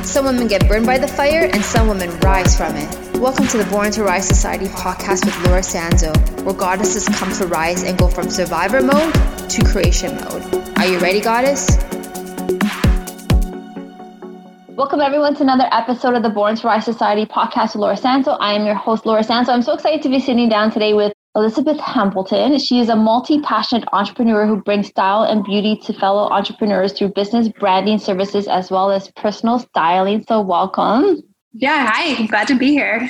Some women get burned by the fire and some women rise from it. Welcome to the Born to Rise Society podcast with Laura Sanzo, where goddesses come to rise and go from survivor mode to creation mode. Are you ready, goddess? Welcome everyone to another episode of the Born to Rise Society podcast with Laura Sanzo. I am your host, Laura Sanzo. I'm so excited to be sitting down today with Elizabeth Hambleton. She is a multi-passionate entrepreneur who brings style and beauty to fellow entrepreneurs through business, branding, services, as well as personal styling. So welcome. Yeah, hi. Glad to be here.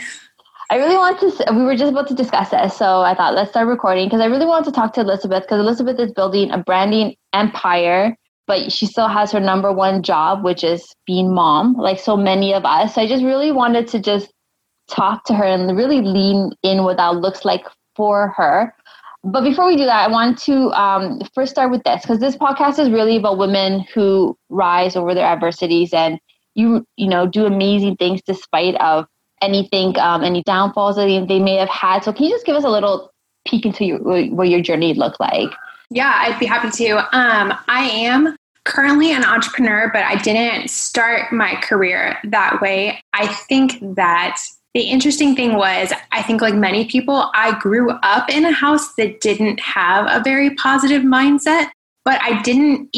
We were just about to discuss this, so I thought let's start recording because I really wanted to talk to Elizabeth because Elizabeth is building a branding empire, but she still has her number one job, which is being mom, like so many of us. So I just really wanted to just talk to her and really lean in what that looks like for her. But before we do that, I want to first start with this, because this podcast is really about women who rise over their adversities and you know do amazing things despite of anything, any downfalls that they may have had. So can you just give us a little peek into what your journey looked like? Yeah, I'd be happy to. I am currently an entrepreneur, but I didn't start my career that way. I think that the interesting thing was, I think like many people, I grew up in a house that didn't have a very positive mindset, but I didn't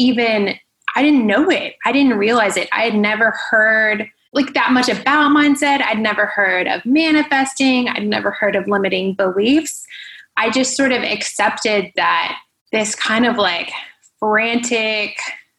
know it. I didn't realize it. I had never heard like that much about mindset. I'd never heard of manifesting. I'd never heard of limiting beliefs. I just sort of accepted that this kind of like frantic,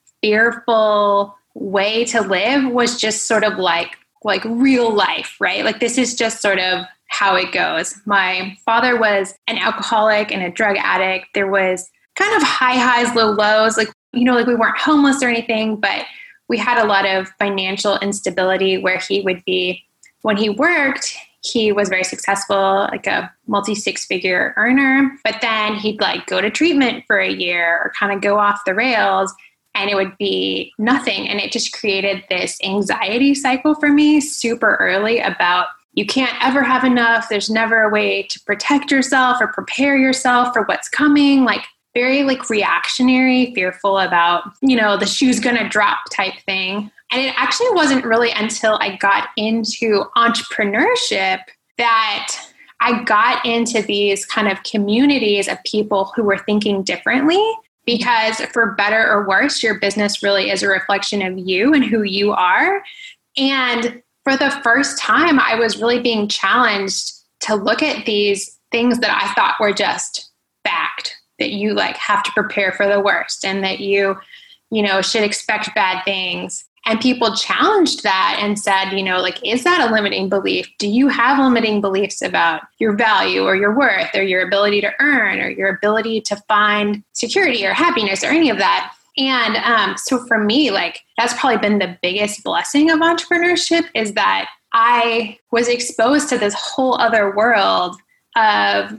fearful way to live was just sort of like real life, right? Like this is just sort of how it goes. My father was an alcoholic and a drug addict. There was kind of high highs, low lows. Like we weren't homeless or anything, but we had a lot of financial instability where he would be, when he worked, he was very successful, like a multi-six-figure earner, but then he'd like go to treatment for a year or kind of go off the rails and it would be nothing. And it just created this anxiety cycle for me super early about you can't ever have enough. There's never a way to protect yourself or prepare yourself for what's coming. Like very like reactionary, fearful about, the shoe's gonna drop type thing. And it actually wasn't really until I got into entrepreneurship that I got into these kind of communities of people who were thinking differently. Because for better or worse, your business really is a reflection of you and who you are. And for the first time, I was really being challenged to look at these things that I thought were just fact, that you like have to prepare for the worst and that you should expect bad things. And people challenged that and said, is that a limiting belief? Do you have limiting beliefs about your value or your worth or your ability to earn or your ability to find security or happiness or any of that? And so for me, like that's probably been the biggest blessing of entrepreneurship is that I was exposed to this whole other world of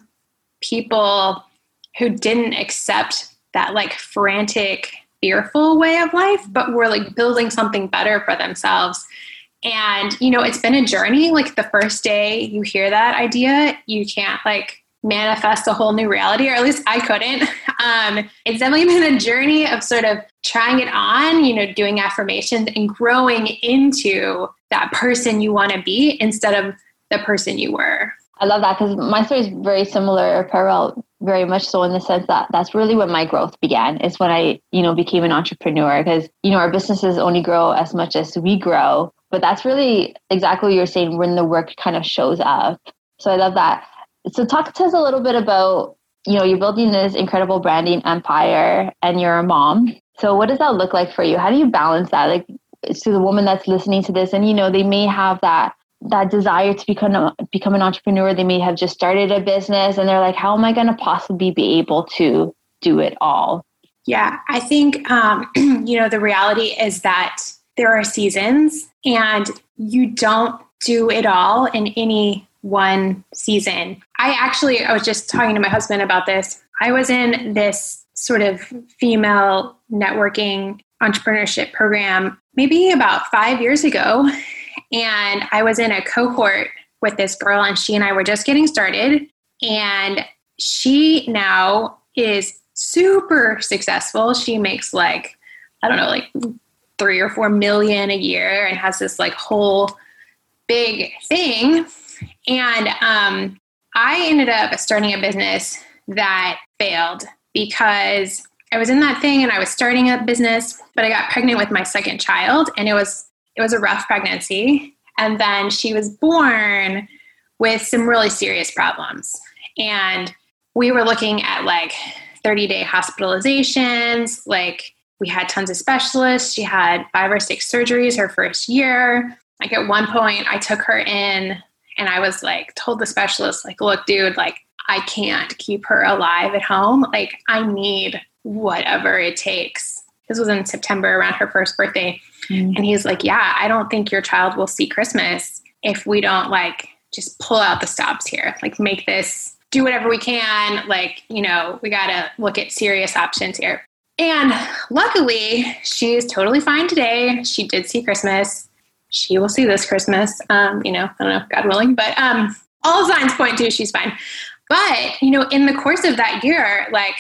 people who didn't accept that like frantic, fearful way of life, but we're like building something better for themselves. And, it's been a journey. Like the first day you hear that idea, you can't like manifest a whole new reality, or at least I couldn't. It's definitely been a journey of sort of trying it on, doing affirmations and growing into that person you want to be instead of the person you were. I love that because my story is very similar or parallel, very much so in the sense that that's really when my growth began, is when I, became an entrepreneur because, our businesses only grow as much as we grow. But that's really exactly what you're saying when the work kind of shows up. So I love that. So talk to us a little bit about, you're building this incredible branding empire and you're a mom. So what does that look like for you? How do you balance that? Like to the woman that's listening to this and, they may have that desire to become an entrepreneur. They may have just started a business and they're like, how am I going to possibly be able to do it all? Yeah, I think, the reality is that there are seasons and you don't do it all in any one season. I was just talking to my husband about this. I was in this sort of female networking entrepreneurship program maybe about 5 years ago. And I was in a cohort with this girl and she and I were just getting started. And she now is super successful. She makes like 3 or 4 million a year and has this like whole big thing. And I ended up starting a business that failed because I was in that thing and I was starting a business, but I got pregnant with my second child, and it was a rough pregnancy. And then she was born with some really serious problems. And we were looking at like 30-day hospitalizations. Like, we had tons of specialists. She had 5 or 6 surgeries her first year. Like, at one point I took her in and I was like, told the specialist, like, look, dude, like, I can't keep her alive at home. Like, I need whatever it takes. This was in September around her first birthday. Mm. And he's like, yeah, I don't think your child will see Christmas if we don't like just pull out the stops here. Like, make this, do whatever we can. Like, you know, we got to look at serious options here. And luckily, she's totally fine today. She did see Christmas. She will see this Christmas. You know, I don't know, God willing, but all signs point to she's fine. But, you know, in the course of that year, like,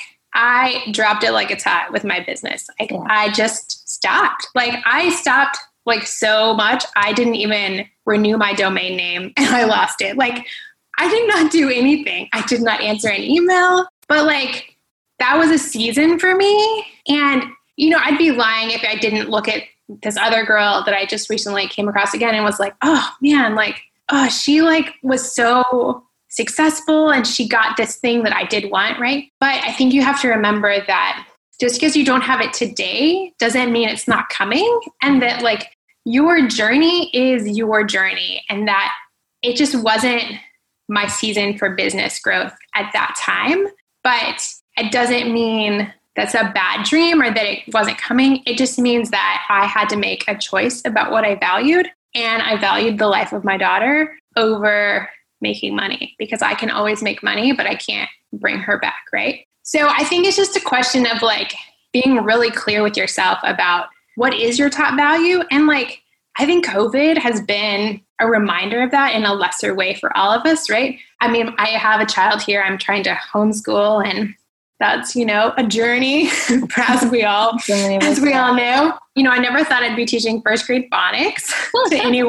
I dropped it like it's hot with my business. Like, I just stopped. Like, I stopped like so much. I didn't even renew my domain name and I lost it. Like, I did not do anything. I did not answer an email, but like, that was a season for me. And, you know, I'd be lying if I didn't look at this other girl that I just recently came across again and was like, oh man, like, oh, she like was so successful and she got this thing that I did want, right? But I think you have to remember that just because you don't have it today doesn't mean it's not coming, and that like your journey is your journey, and that it just wasn't my season for business growth at that time. But it doesn't mean that's a bad dream or that it wasn't coming. It just means that I had to make a choice about what I valued, and I valued the life of my daughter over making money, because I can always make money, but I can't bring her back, right? So I think it's just a question of like being really clear with yourself about what is your top value. And like, I think COVID has been a reminder of that in a lesser way for all of us, right? I mean, I have a child here. I'm trying to homeschool, and that's, you know, a journey, as we all know. You know, I never thought I'd be teaching first grade phonics to anyone,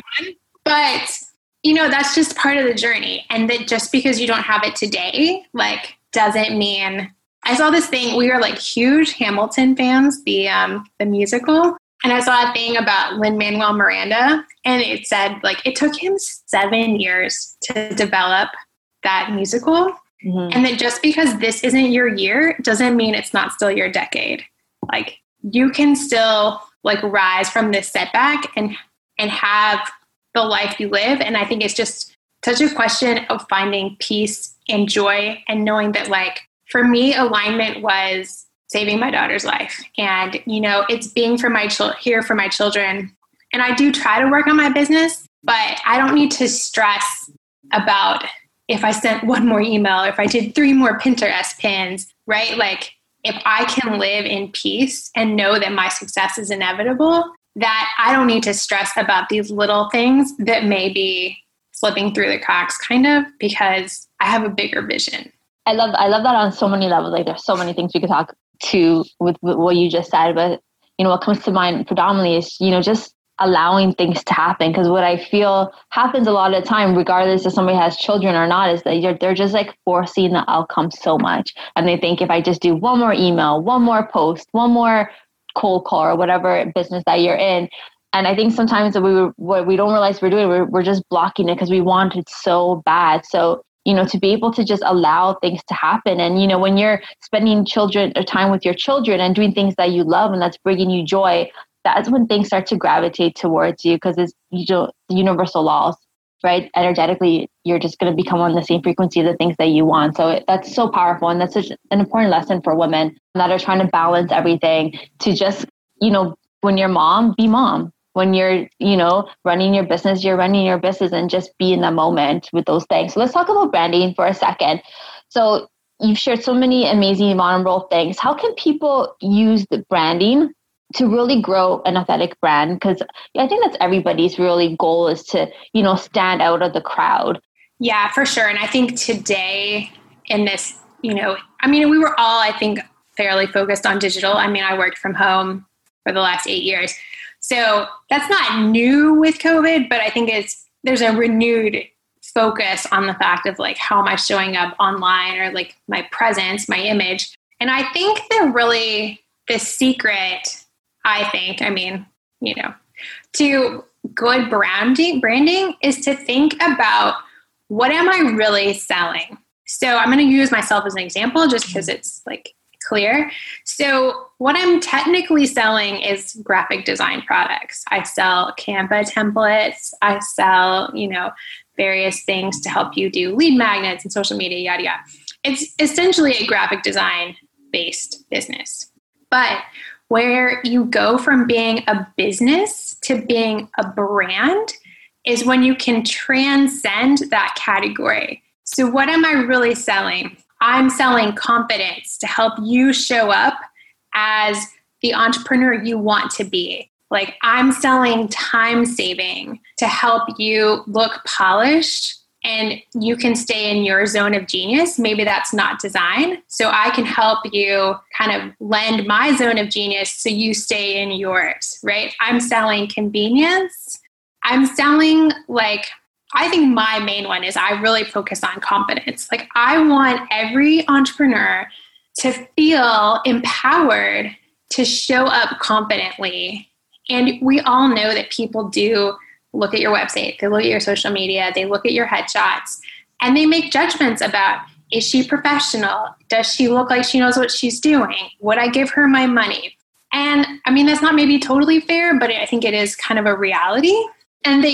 but you know, that's just part of the journey. And that just because you don't have it today, like, doesn't mean. I saw this thing. We were like huge Hamilton fans, the musical. And I saw a thing about Lin-Manuel Miranda, and it said like it took him 7 years to develop that musical. Mm-hmm. And that just because this isn't your year doesn't mean it's not still your decade. Like, you can still like rise from this setback and have the life you live. And I think it's just such a question of finding peace and joy, and knowing that, like, for me, alignment was saving my daughter's life. And, you know, it's being for here for my children. And I do try to work on my business, but I don't need to stress about if I sent one more email, if I did 3 more Pinterest pins, right? Like, if I can live in peace and know that my success is inevitable, that I don't need to stress about these little things that may be slipping through the cracks, kind of, because I have a bigger vision. I love that on so many levels. Like, there's so many things we could talk to with what you just said, but you know, what comes to mind predominantly is, you know, just allowing things to happen. Because what I feel happens a lot of the time, regardless if somebody has children or not, is that they're just like forcing the outcome so much. And they think if I just do one more email, one more post, one more cold call, or whatever business that you're in. And I think sometimes what we don't realize we're doing, we're just blocking it because we want it so bad. So, you know, to be able to just allow things to happen. And, you know, when you're spending time with your children and doing things that you love and that's bringing you joy, that's when things start to gravitate towards you, because it's, you know, the universal laws, right? Energetically, you're just going to become on the same frequency of the things that you want. So that's so powerful. And that's such an important lesson for women that are trying to balance everything, to just, you know, when you're mom, be mom. When you're, you know, running your business, you're running your business, and just be in the moment with those things. So let's talk about branding for a second. So you've shared so many amazing, vulnerable things. How can people use the branding to really grow an authentic brand? Because I think that's everybody's really goal, is to, you know, stand out of the crowd. Yeah, for sure. And I think today in this, you know, I mean, we were all, I think, fairly focused on digital. I mean, I worked from home for the last 8 years. So that's not new with COVID, but I think there's a renewed focus on the fact of like, how am I showing up online, or like my presence, my image. And I think that really the secret, to good branding is to think about, what am I really selling? So I'm going to use myself as an example just because it's like clear. So what I'm technically selling is graphic design products. I sell Canva templates. I sell, various things to help you do lead magnets and social media, yada, yada. It's essentially a graphic design based business. But where you go from being a business to being a brand is when you can transcend that category. So what am I really selling? I'm selling confidence to help you show up as the entrepreneur you want to be. Like, I'm selling time saving to help you look polished and you can stay in your zone of genius. Maybe that's not design. So I can help you kind of lend my zone of genius so you stay in yours, right? I'm selling convenience. I'm selling, I think my main one is I really focus on confidence. Like, I want every entrepreneur to feel empowered to show up confidently. And we all know that people do look at your website, they look at your social media, they look at your headshots, and they make judgments about, is she professional? Does she look like she knows what she's doing? Would I give her my money? And I mean, that's not maybe totally fair, but I think it is kind of a reality. And that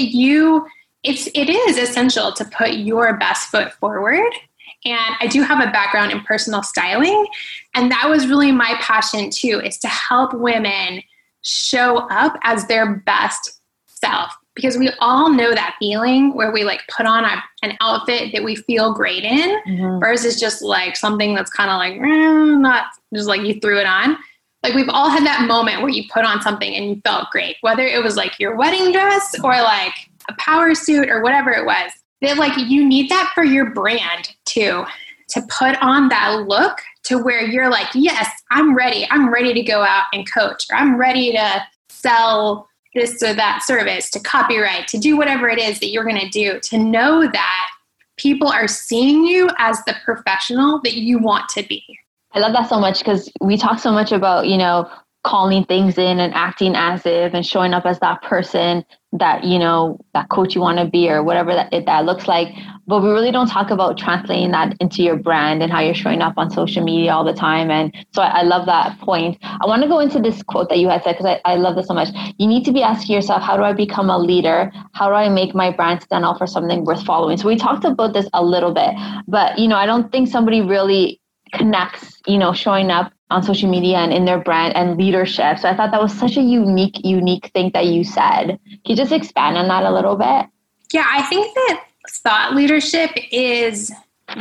it is essential to put your best foot forward. And I do have a background in personal styling. And that was really my passion too, is to help women show up as their best self. Because we all know that feeling where we put on an outfit that we feel great in, versus just something that's kind of not just you threw it on. We've all had that moment where you put on something and you felt great, whether it was your wedding dress or a power suit or whatever it was. That you need that for your brand too, to put on that look to where you're yes, I'm ready. I'm ready to go out and coach, or I'm ready to sell this or that service, to copyright, to do whatever it is that you're going to do, to know that people are seeing you as the professional that you want to be. I love that so much, because we talk so much about, calling things in and acting as if and showing up as that person that, that coach you want to be, or whatever that looks like. But we really don't talk about translating that into your brand and how you're showing up on social media all the time. And so I love that point. I want to go into this quote that you had said, because I love this so much. You need to be asking yourself, how do I become a leader? How do I make my brand stand out for something worth following? So we talked about this a little bit, but, I don't think somebody really connects, showing up on social media and in their brand and leadership. So I thought that was such a unique thing that you said. Can you just expand on that a little bit? Yeah, I think that thought leadership is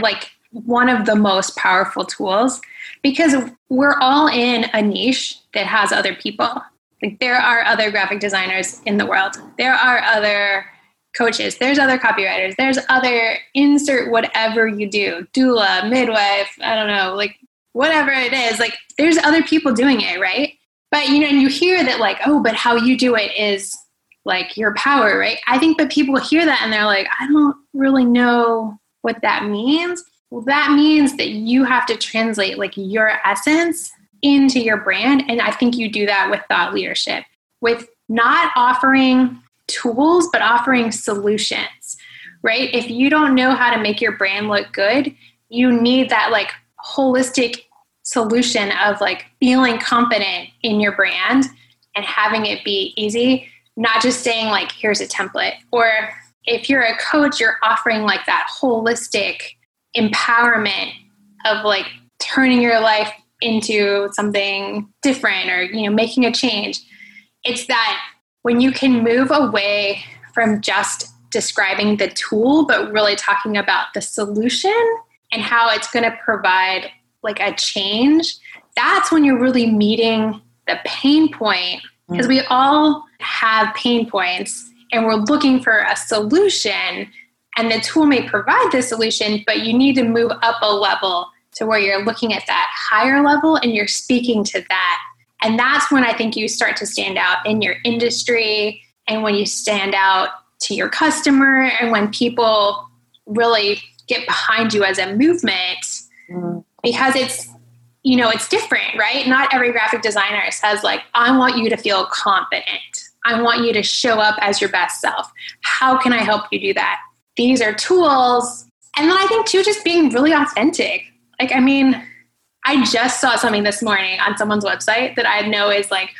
one of the most powerful tools, because we're all in a niche that has other people. There are other graphic designers in the world. There are other coaches. There's other copywriters. There's other insert whatever you do, doula, midwife, I don't know, whatever it is, there's other people doing it, right? But, and you hear that but how you do it is your power, right? I think that people hear that and they're I don't really know what that means. Well, that means that you have to translate your essence into your brand. And I think you do that with thought leadership, with not offering tools, but offering solutions, right? If you don't know how to make your brand look good, you need that holistic solution of feeling confident in your brand and having it be easy, not just saying here's a template. Or if you're a coach, you're offering that holistic empowerment of turning your life into something different, or making a change. It's that when you can move away from just describing the tool, but really talking about the solution and how it's going to provide a change, that's when you're really meeting the pain point. Because we all have pain points and we're looking for a solution, and the tool may provide the solution, but you need to move up a level to where you're looking at that higher level and you're speaking to that And that's when I think you start to stand out in your industry, and when you stand out to your customer, and when people really get behind you as a movement, because it's, you know, it's different, right? Not every graphic designer says like, I want you to feel confident. I want you to show up as your best self. How can I help you do that? These are tools. And then I think too, just being really authentic. Like, I mean, I just saw something this morning on someone's website that I know is like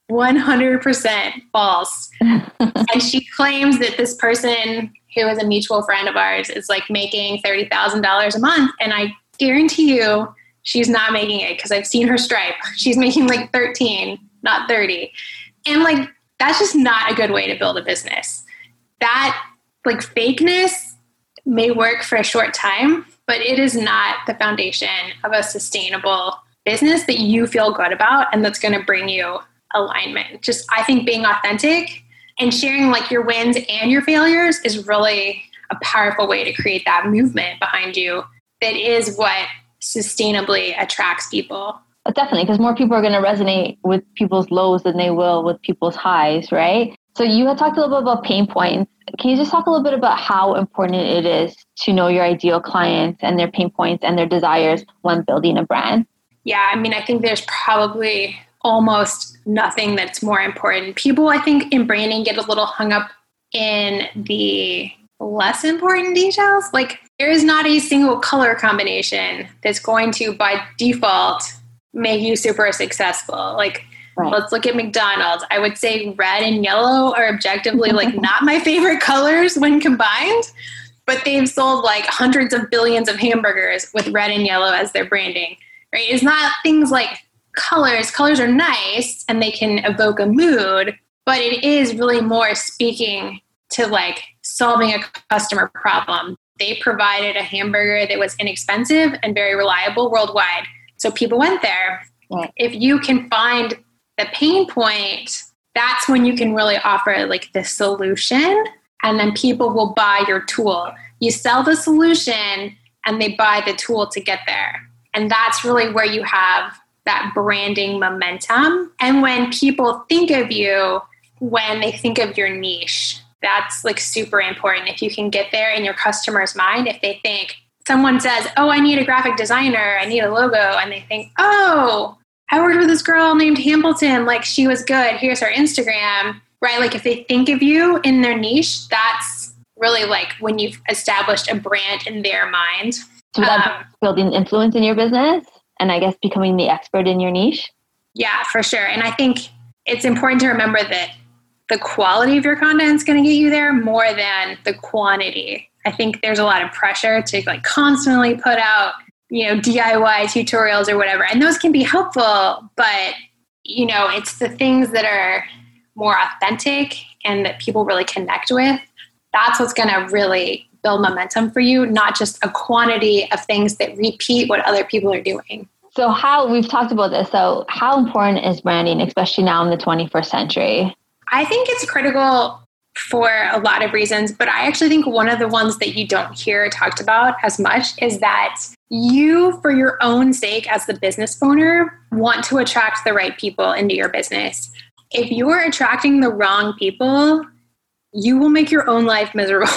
100% false. And she claims that this person who is a mutual friend of ours is like making $30,000 a month. And I guarantee you she's not making it, because I've seen her Stripe. She's making like 13, not 30. And like, that's just not a good way to build a business. That like fakeness may work for a short time, but it is not the foundation of a sustainable business that you feel good about and that's going to bring you alignment. Just, I think being authentic and sharing like your wins and your failures is really a powerful way to create that movement behind you. That is what sustainably attracts people. Definitely, because more people are going to resonate with people's lows than they will with people's highs, right? So you had talked a little bit about pain points. Can you just talk a little bit about how important it is to know your ideal clients and their pain points and their desires when building a brand? Yeah, I mean, I think there's probably almost nothing that's more important. People, I think, in branding get a little hung up in the less important details. Like, there is not a single color combination that's going to, by default, make you super successful. Like, right. Let's look at McDonald's. I would say red and yellow are objectively like not my favorite colors when combined, but they've sold like hundreds of billions of hamburgers with red and yellow as their branding, right? It's not things like colors. Colors are nice and they can evoke a mood, but it is really more speaking to like solving a customer problem. They provided a hamburger that was inexpensive and very reliable worldwide. So people went there. Yeah. If you can find the pain point, that's when you can really offer like the solution, and then people will buy your tool. You sell the solution and they buy the tool to get there. And that's really where you have that branding momentum. And when people think of you, when they think of your niche, that's like super important. If you can get there in your customer's mind, if they think, someone says, oh, I need a graphic designer, I need a logo, and they think, oh, I worked with this girl named Hamilton, like she was good, here's her Instagram, right? Like if they think of you in their niche, that's really like when you've established a brand in their mind. So that's building influence in your business and I guess becoming the expert in your niche? Yeah, for sure. And I think it's important to remember that the quality of your content is going to get you there more than the quantity. I think there's a lot of pressure to like constantly put out, you know, DIY tutorials or whatever. And those can be helpful, but you know, it's the things that are more authentic and that people really connect with. That's what's going to really build momentum for you, not just a quantity of things that repeat what other people are doing. So we've talked about this. So how important is branding, especially now in the 21st century? I think it's critical for a lot of reasons, but I actually think one of the ones that you don't hear talked about as much is that you, for your own sake as the business owner, want to attract the right people into your business. If you're attracting the wrong people, you will make your own life miserable.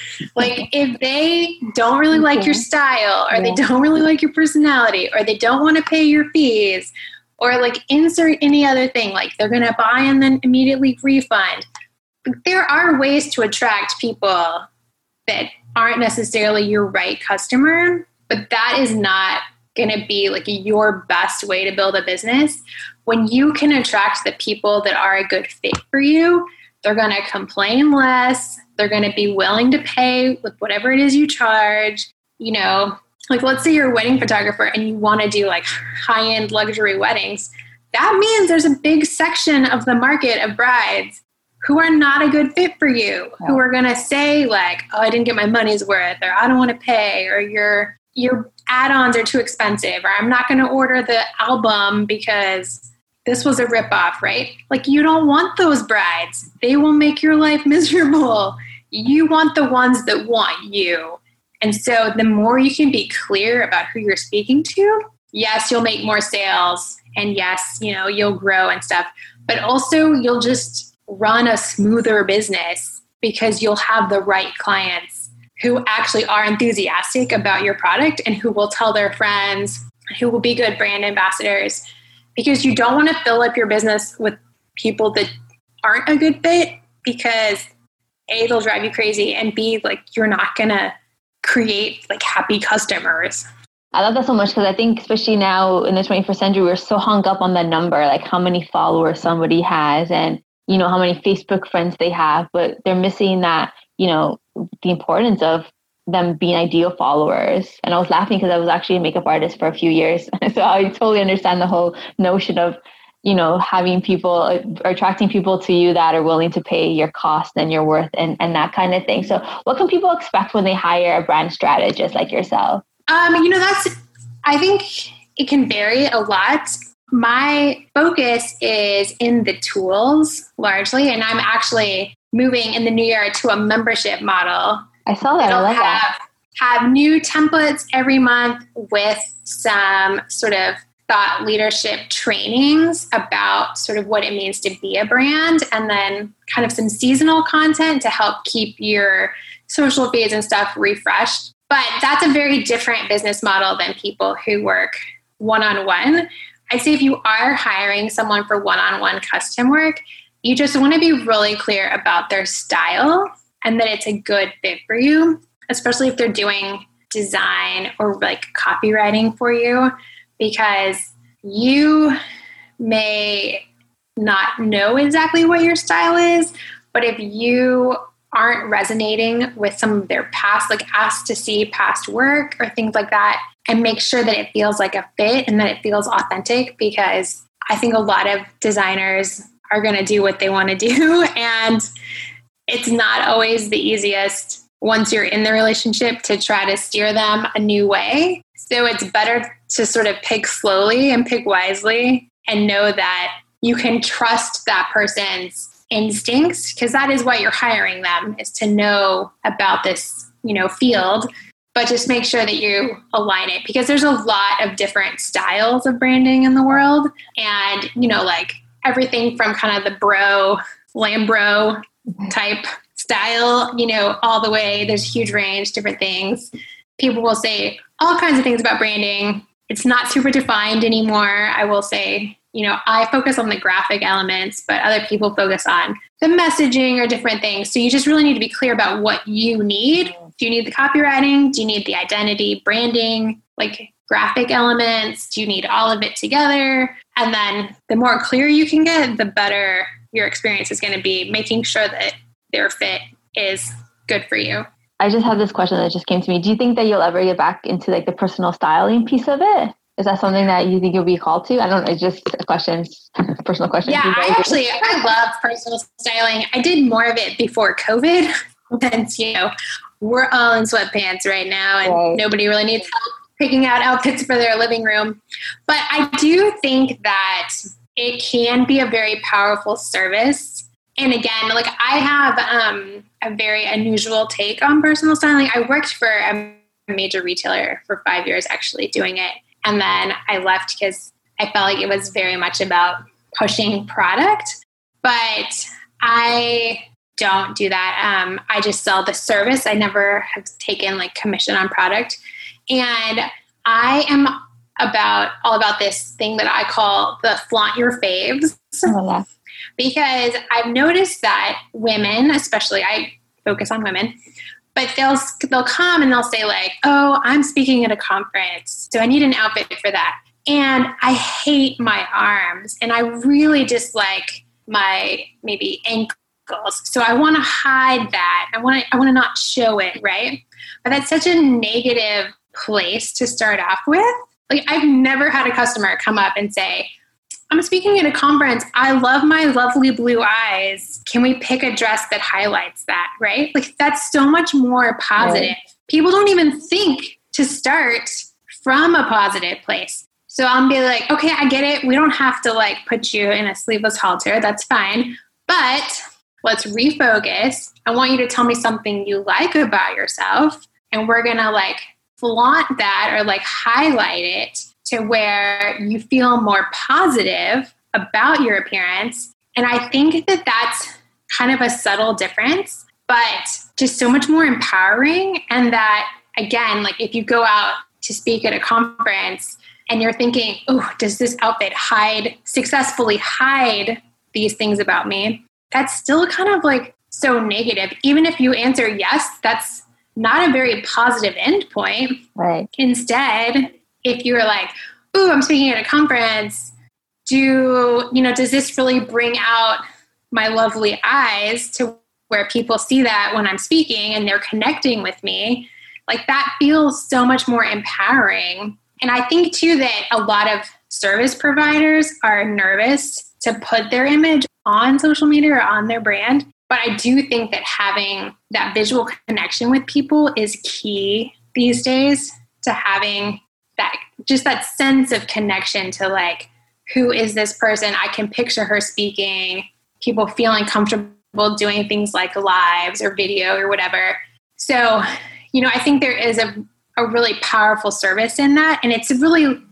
Like if they don't really like your style, or they don't really like your personality, or they don't want to pay your fees, or like insert any other thing, like they're going to buy and then immediately refund. There are ways to attract people that aren't necessarily your right customer, but that is not going to be like your best way to build a business. When you can attract the people that are a good fit for you, they're going to complain less. They're going to be willing to pay with whatever it is you charge. You know, like let's say you're a wedding photographer and you want to do like high-end luxury weddings. That means there's a big section of the market of brides who are not a good fit for you, who are going to say like, oh, I didn't get my money's worth, or I don't want to pay, or your add-ons are too expensive, or I'm not going to order the album because this was a ripoff, right? Like you don't want those brides. They will make your life miserable. You want the ones that want you. And so the more you can be clear about who you're speaking to, yes, you'll make more sales, and yes, you'll grow and stuff, but also you'll just run a smoother business because you'll have the right clients who actually are enthusiastic about your product and who will tell their friends, who will be good brand ambassadors, because you don't want to fill up your business with people that aren't a good fit, because A, they'll drive you crazy, and B, like, you're not going to create like happy customers. I love that so much, because I think especially now in the 21st century, we're so hung up on the number, like how many followers somebody has and, how many Facebook friends they have, but they're missing that, the importance of them being ideal followers. And I was laughing because I was actually a makeup artist for a few years. So I totally understand the whole notion of, having people, attracting people to you that are willing to pay your cost and your worth and that kind of thing. So what can people expect when they hire a brand strategist like yourself? I think it can vary a lot. My focus is in the tools largely, and I'm actually moving in the new year to a membership model. I saw that. I love that. Have new templates every month with some sort of thought leadership trainings about sort of what it means to be a brand, and then kind of some seasonal content to help keep your social feeds and stuff refreshed. But that's a very different business model than people who work one-on-one. I'd say if you are hiring someone for one-on-one custom work, you just want to be really clear about their style and that it's a good fit for you, especially if they're doing design or like copywriting for you, because you may not know exactly what your style is, but if you aren't resonating with some of their past, like ask to see past work or things like that, and make sure that it feels like a fit and that it feels authentic, because I think a lot of designers are going to do what they want to do, and it's not always the easiest once you're in the relationship to try to steer them a new way. So it's better to sort of pick slowly and pick wisely and know that you can trust that person's instincts, because that is why you're hiring them, is to know about this, field. But just make sure that you align it, because there's a lot of different styles of branding in the world. And, like everything from kind of the Lambro type style, all the way, there's a huge range, different things. People will say all kinds of things about branding. It's not super defined anymore. I will say, I focus on the graphic elements, but other people focus on the messaging or different things. So you just really need to be clear about what you need. Do you need the copywriting? Do you need the identity, branding, like graphic elements? Do you need all of it together? And then the more clear you can get, the better your experience is going to be, making sure that their fit is good for you. I just have this question that just came to me. Do you think that you'll ever get back into like the personal styling piece of it? Is that something that you think you'll be called to? I don't know. It's just a question, personal question. Yeah, I love personal styling. I did more of it before COVID. Since, we're all in sweatpants right now, and Nobody really needs help picking out outfits for their living room. But I do think that it can be a very powerful service. And again, like I have a very unusual take on personal styling. I worked for a major retailer for 5 years, actually, doing it. And then I left because I felt like it was very much about pushing product. But I don't do that. I just sell the service. I never have taken like commission on product. And I am all about this thing that I call the flaunt your faves. Oh, because I've noticed that women, especially, I focus on women, but they'll come and they'll say like, oh, I'm speaking at a conference, so I need an outfit for that. And I hate my arms, and I really dislike my maybe ankles. So I want to hide that. I want to not show it, right? But that's such a negative place to start off with. Like I've never had a customer come up and say, I'm speaking at a conference. I love my lovely blue eyes. Can we pick a dress that highlights that, right? Like that's so much more positive. Right. People don't even think to start from a positive place. So I'll be like, okay, I get it. We don't have to like put you in a sleeveless halter. That's fine. But let's refocus. I want you to tell me something you like about yourself. And we're going to like flaunt that or like highlight it to where you feel more positive about your appearance. And I think that that's kind of a subtle difference, but just so much more empowering. And that, again, like if you go out to speak at a conference and you're thinking, oh, does this outfit successfully hide these things about me? That's still kind of like so negative. Even if you answer yes, that's not a very positive endpoint. Right. Instead, if you're like, oh, I'm speaking at a conference, does this really bring out my lovely eyes to where people see that when I'm speaking and they're connecting with me? Like that feels so much more empowering. And I think too that a lot of service providers are nervous to put their image on social media or on their brand. But I do think that having that visual connection with people is key these days to having that sense of connection to like, who is this person? I can picture her speaking, people feeling comfortable doing things like lives or video or whatever. So, I think there is a really powerful service in that. And it's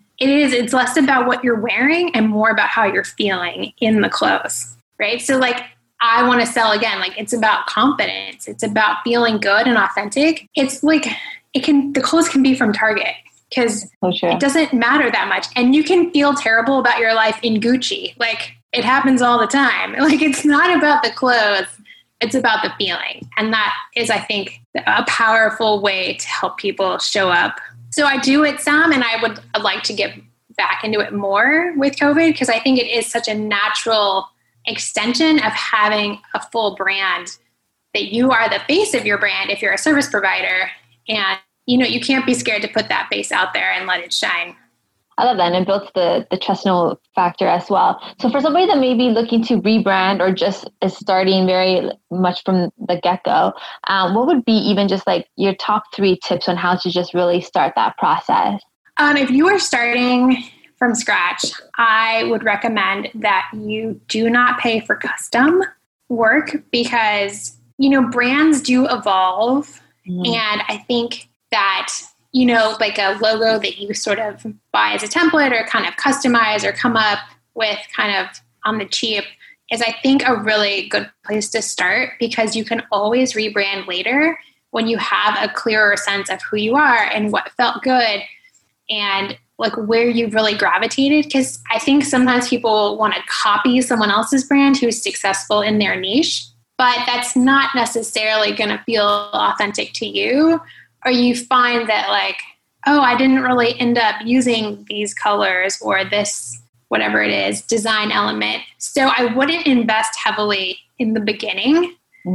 less about what you're wearing and more about how you're feeling in the clothes, right? So like, I want to sell again, like it's about confidence. It's about feeling good and authentic. It's like, the clothes can be from Target because it doesn't matter that much. And you can feel terrible about your life in Gucci. Like it happens all the time. Like it's not about the clothes. It's about the feeling. And that is, I think, a powerful way to help people show up. So I do it some, and I would like to get back into it more with COVID because I think it is such a natural extension of having a full brand, that you are the face of your brand if you're a service provider. And, you can't be scared to put that face out there and let it shine. I love that. And it builds the trust no factor as well. So for somebody that may be looking to rebrand or just is starting very much from the get-go, what would be even just like your top 3 tips on how to just really start that process? If you are starting from scratch, I would recommend that you do not pay for custom work because, brands do evolve. And I think that, like a logo that you sort of buy as a template or kind of customize or come up with kind of on the cheap is, I think, a really good place to start because you can always rebrand later when you have a clearer sense of who you are and what felt good and like where you've really gravitated. Because I think sometimes people want to copy someone else's brand who's successful in their niche, but that's not necessarily going to feel authentic to you. Or you find that like, oh, I didn't really end up using these colors or this, whatever it is, design element. So I wouldn't invest heavily in the beginning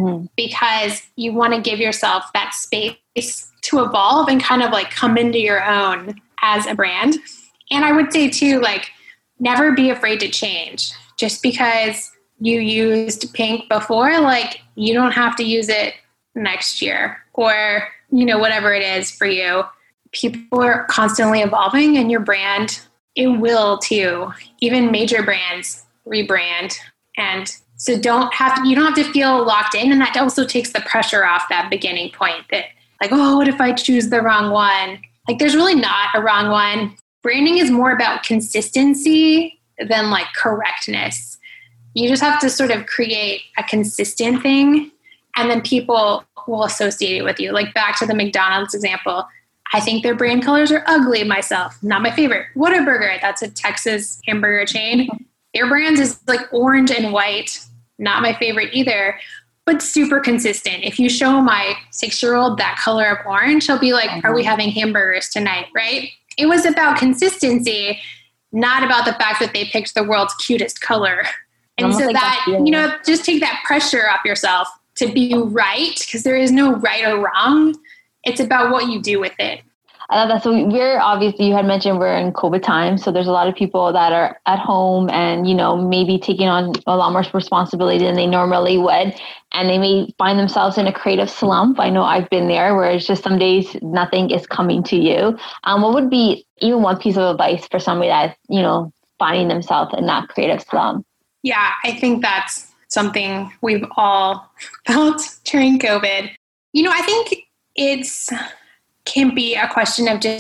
because you want to give yourself that space to evolve and kind of like come into your own as a brand. And I would say too, like, never be afraid to change. Just because you used pink before, like, you don't have to use it next year or, whatever it is for you. People are constantly evolving and your brand, it will too. Even major brands rebrand. And so you don't have to feel locked in. And that also takes the pressure off that beginning point that like, oh, what if I choose the wrong one? Like there's really not a wrong one. Branding is more about consistency than like correctness. You just have to sort of create a consistent thing and then people will associate it with you. Like back to the McDonald's example, I think their brand colors are ugly myself. Not my favorite. Whataburger, that's a Texas hamburger chain. Their brands is like orange and white. Not my favorite either, but super consistent. If you show my 6-year-old that color of orange, she'll be like, are we having hamburgers tonight, right? It was about consistency, not about the fact that they picked the world's cutest color. And so that, just take that pressure off yourself to be right, because there is no right or wrong. It's about what you do with it. I love that. So we're obviously, you had mentioned we're in COVID time. So there's a lot of people that are at home and, maybe taking on a lot more responsibility than they normally would. And they may find themselves in a creative slump. I know I've been there where it's just some days nothing is coming to you. What would be even one piece of advice for somebody that's, finding themselves in that creative slump? Yeah, I think that's something we've all felt during COVID. I think can be a question of just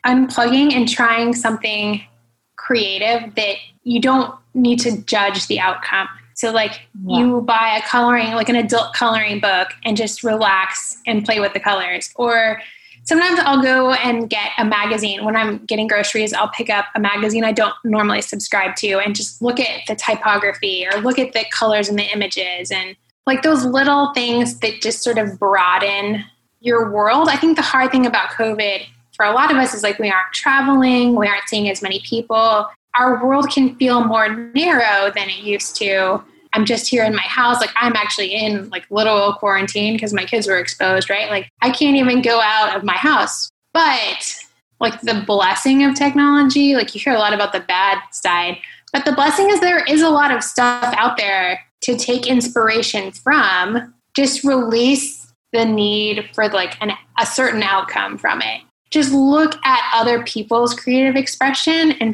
unplugging and trying something creative that you don't need to judge the outcome. So like you buy a coloring, like an adult coloring book, and just relax and play with the colors. Or sometimes I'll go and get a magazine. When I'm getting groceries, I'll pick up a magazine I don't normally subscribe to and just look at the typography or look at the colors and the images, and like those little things that just sort of broaden your world. I think the hard thing about COVID for a lot of us is like we aren't traveling, we aren't seeing as many people. Our world can feel more narrow than it used to. I'm just here in my house. Like I'm actually in like literal quarantine because my kids were exposed, right? Like I can't even go out of my house. But like the blessing of technology, like you hear a lot about the bad side, but the blessing is there is a lot of stuff out there to take inspiration from. Just release the need for like a certain outcome from it. Just look at other people's creative expression and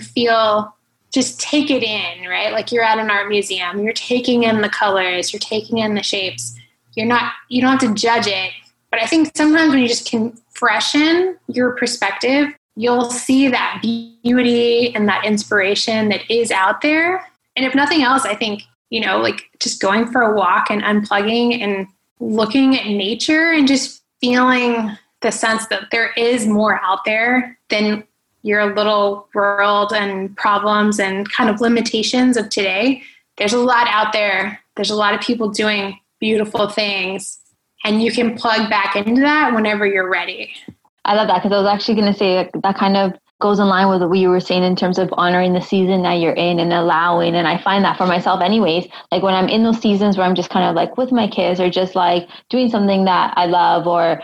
just take it in, right? Like you're at an art museum, you're taking in the colors, you're taking in the shapes. You don't have to judge it. But I think sometimes when you just can freshen your perspective, you'll see that beauty and that inspiration that is out there. And if nothing else, I think, like just going for a walk and unplugging and looking at nature and just feeling the sense that there is more out there than your little world and problems and kind of limitations of today. There's a lot out there. There's a lot of people doing beautiful things, and you can plug back into that whenever you're ready. I love that, because I was actually going to say that kind of goes in line with what you were saying in terms of honoring the season that you're in and allowing. And I find that for myself anyways, like when I'm in those seasons where I'm just kind of like with my kids or just like doing something that I love, or,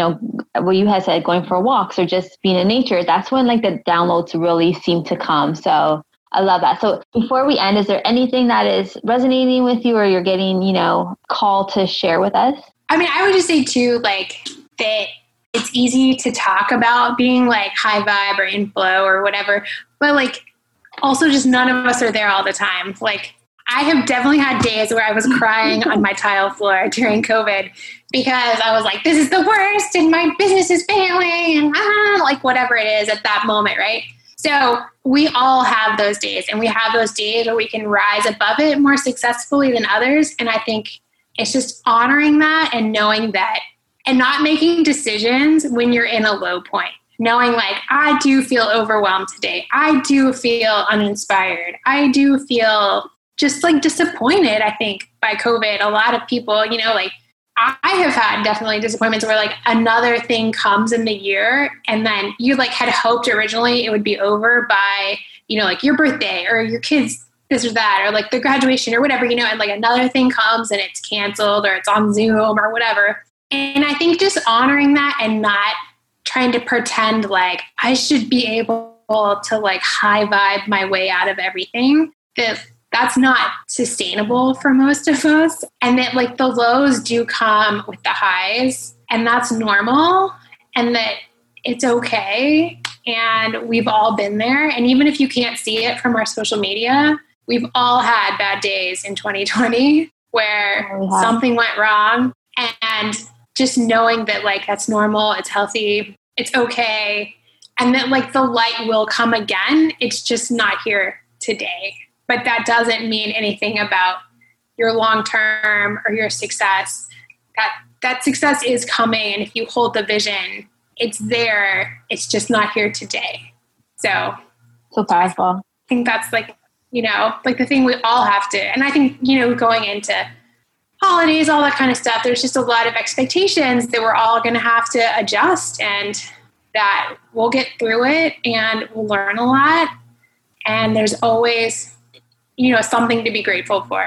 what you had said, going for walks or just being in nature, that's when like the downloads really seem to come. So I love that. So before we end, is there anything that is resonating with you or you're getting, called to share with us? I mean, I would just say too, like that it's easy to talk about being like high vibe or in flow or whatever, but like also just none of us are there all the time. Like I have definitely had days where I was crying on my tile floor during COVID because I was like, this is the worst and my business is failing and like whatever it is at that moment, right? So we all have those days, and we have those days where we can rise above it more successfully than others. And I think it's just honoring that and knowing that, and not making decisions when you're in a low point. Knowing like, I do feel overwhelmed today. I do feel uninspired. I do feel just like disappointed, I think, by COVID. A lot of people, like I have had definitely disappointments where like another thing comes in the year, and then you like had hoped originally it would be over by, like your birthday or your kids this or that, or like the graduation or whatever, and like another thing comes and it's canceled or it's on Zoom or whatever. And I think just honoring that and not trying to pretend like I should be able to like high vibe my way out of everything, that's not sustainable for most of us. And that like the lows do come with the highs, and that's normal, and that it's okay. And we've all been there. And even if you can't see it from our social media, we've all had bad days in 2020 where something went wrong, and just knowing that like that's normal, it's healthy, it's okay, and that like the light will come again. It's just not here today. But that doesn't mean anything about your long term or your success. That success is coming, and if you hold the vision, it's there. It's just not here today. So powerful. I think that's like, like the thing we all have to. And I think, going into holidays, all that kind of stuff, there's just a lot of expectations that we're all going to have to adjust, and that we'll get through it and we'll learn a lot. And there's always, something to be grateful for.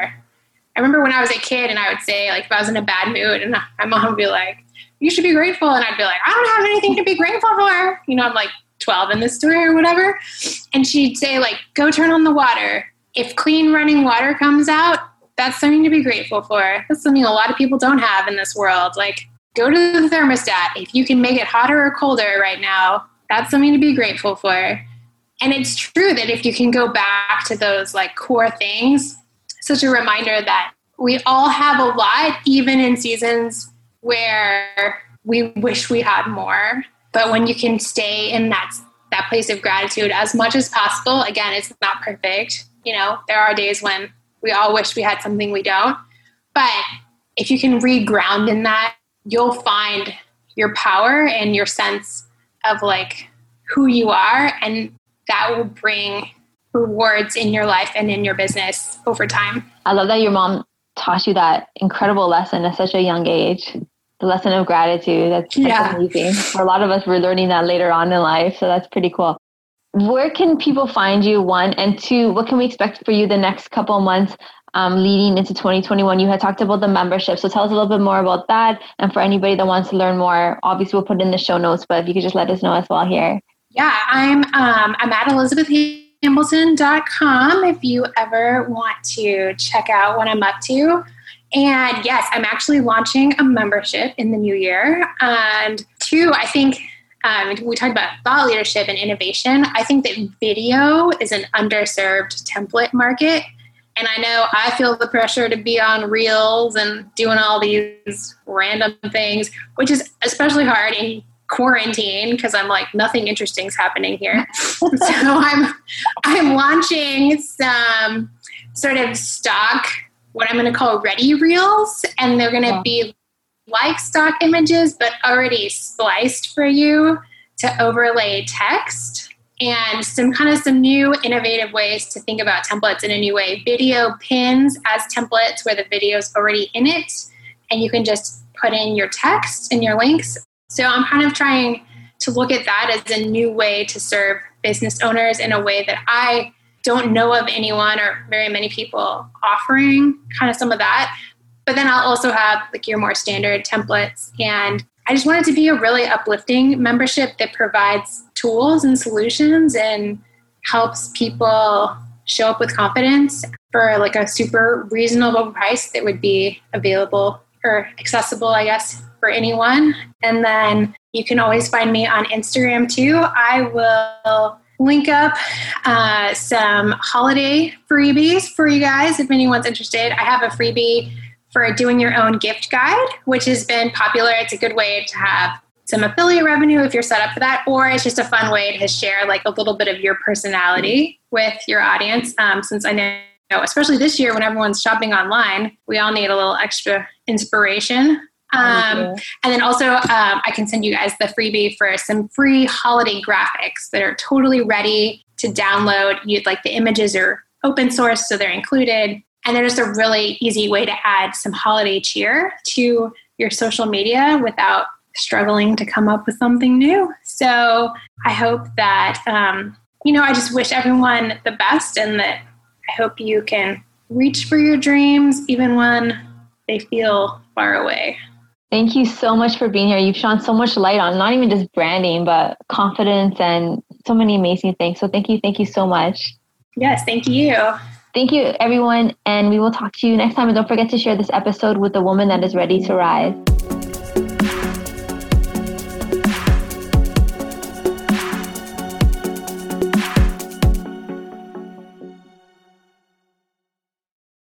I remember when I was a kid and I would say, like, if I was in a bad mood and my mom would be like, you should be grateful. And I'd be like, I don't have anything to be grateful for. I'm like 12 in the story or whatever. And she'd say, like, go turn on the water. If clean running water comes out, that's something to be grateful for. That's something a lot of people don't have in this world. Like, go to the thermostat. If you can make it hotter or colder right now, that's something to be grateful for. And it's true that if you can go back to those like core things, such a reminder that we all have a lot, even in seasons where we wish we had more. But when you can stay in that that place of gratitude as much as possible. Again, it's not perfect. There are days when we all wish we had something we don't. But if you can re-ground in that, you'll find your power and your sense of like who you are. And that will bring rewards in your life and in your business over time. I love that your mom taught you that incredible lesson at such a young age. The lesson of gratitude. That's amazing. For a lot of us, we're learning that later on in life. So that's pretty cool. Where can people find you, one? And two, what can we expect for you the next couple of months leading into 2021? You had talked about the membership. So tell us a little bit more about that. And for anybody that wants to learn more, obviously we'll put it in the show notes, but if you could just let us know as well here. Yeah, I'm at ElizabethHambleton.com if you ever want to check out what I'm up to. And yes, I'm actually launching a membership in the new year. And two, I think we talked about thought leadership and innovation. I think that video is an underserved template market. And I know I feel the pressure to be on Reels and doing all these random things, which is especially hard in quarantine because I'm like, nothing interesting is happening here. So I'm launching some sort of stock, what I'm going to call ready Reels. And they're going to be like stock images, but already spliced for you to overlay text and some new innovative ways to think about templates in a new way. Video pins as templates where the video is already in it, and you can just put in your text and your links. So I'm kind of trying to look at that as a new way to serve business owners in a way that I don't know of anyone or very many people offering kind of some of that. But then I'll also have like your more standard templates. And I just want it to be a really uplifting membership that provides tools and solutions and helps people show up with confidence for like a super reasonable price that would be available or accessible, I guess, for anyone. And then you can always find me on Instagram too. I will link up some holiday freebies for you guys if anyone's interested. I have a freebie for doing your own gift guide, which has been popular. It's a good way to have some affiliate revenue if you're set up for that, or it's just a fun way to share like a little bit of your personality with your audience. Since I know, especially this year when everyone's shopping online, we all need a little extra inspiration. And then also I can send you guys the freebie for some free holiday graphics that are totally ready to download. The images are open source, so they're included. And they're just a really easy way to add some holiday cheer to your social media without struggling to come up with something new. So I hope that, I just wish everyone the best, and that I hope you can reach for your dreams even when they feel far away. Thank you so much for being here. You've shone so much light on not even just branding, but confidence and so many amazing things. So thank you so much. Yes, thank you. Thank you, everyone. And we will talk to you next time. And don't forget to share this episode with the woman that is ready to rise.